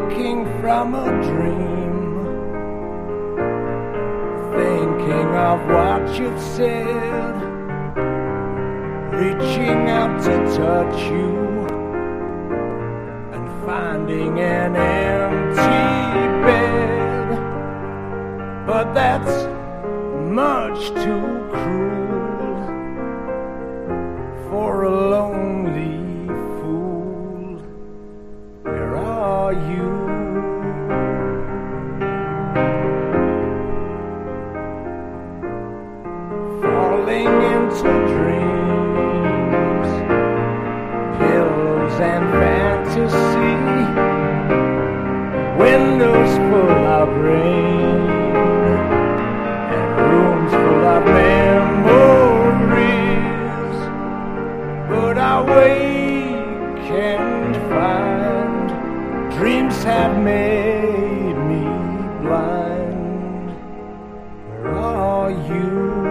waking from a dream, thinking of what you've said, reaching out to touch you, and finding an empty bed. But that's much too cruel for a lonely fool. Where are you? Falling into dreams, pills and fantasy, windows full of rain, and rooms full of memories. But I wake and find dreams have made me blind. Where are you?